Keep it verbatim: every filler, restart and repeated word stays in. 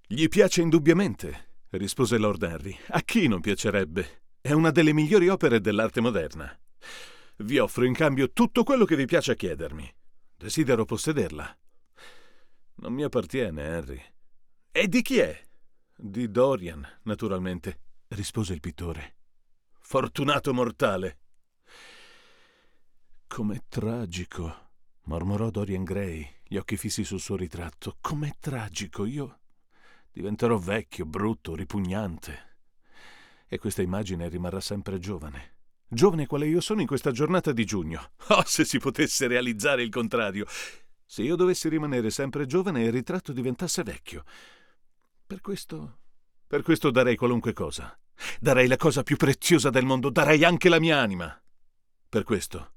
Gli piace indubbiamente, rispose Lord Henry. A chi non piacerebbe? È una delle migliori opere dell'arte moderna. Vi offro in cambio tutto quello che vi piace chiedermi. Desidero possederla. Non mi appartiene, Henry. E di chi è? Di Dorian, naturalmente, rispose il pittore. Fortunato mortale! Com'è tragico, mormorò Dorian Gray, gli occhi fissi sul suo ritratto. Com'è tragico, io diventerò vecchio, brutto, ripugnante. E questa immagine rimarrà sempre giovane. Giovane quale io sono in questa giornata di giugno. Oh, se si potesse realizzare il contrario! Se io dovessi rimanere sempre giovane e il ritratto diventasse vecchio. Per questo... Per questo darei qualunque cosa. Darei la cosa più preziosa del mondo, darei anche la mia anima. Per questo